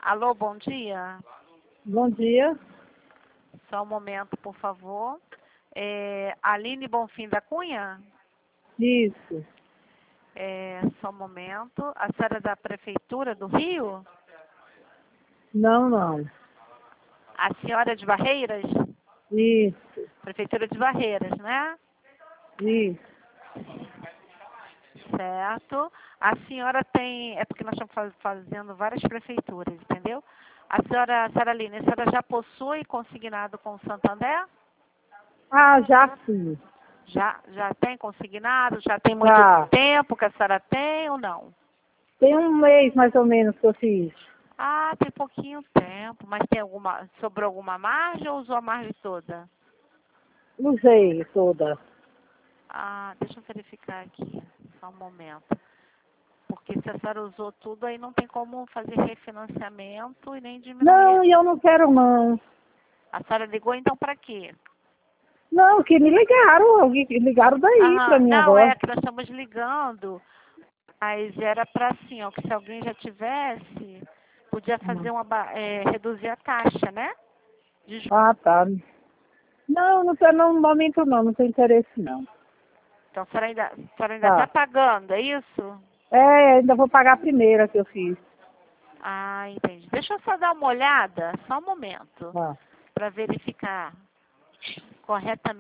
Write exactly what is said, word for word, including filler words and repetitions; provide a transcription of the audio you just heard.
Alô, bom dia. Bom dia. Só um momento, por favor. É, Aline Bonfim da Cunha? Isso. É, só um momento. A senhora é da Prefeitura do Rio? Não, não. A senhora é de Barreiras? Isso. Prefeitura de Barreiras, né? Isso. Certo. A senhora tem... É porque nós estamos faz- fazendo várias prefeituras, entendeu? A senhora, a senhora Aline, a senhora já possui consignado com o Santander? Ah, já sim. Já, já tem consignado? Já tem muito Já. tempo que a senhora tem ou não? Tem um mês mais ou menos que eu fiz. Ah, tem pouquinho tempo, mas tem alguma, sobrou alguma margem ou usou a margem toda? Usei toda. Ah, deixa eu verificar aqui, só um momento. Porque se a senhora usou tudo, aí não tem como fazer refinanciamento e nem diminuir. Não, e eu não quero não. A senhora ligou então para quê? Não, que me ligaram. Alguém ligaram daí pra Aham, mim não, agora. é que nós estamos ligando, mas era para assim, ó, que se alguém já tivesse, podia fazer Hum. uma, ba- é, reduzir a taxa, né? De ju- Ah, tá. Não, não tô, não, no momento não, não tem interesse não. Então a senhora ainda, a senhora ainda está Tá. pagando, é isso? É, ainda vou pagar a primeira que eu fiz. Ah, entendi. Deixa eu só dar uma olhada, só um momento, Tá. para verificar corretamente.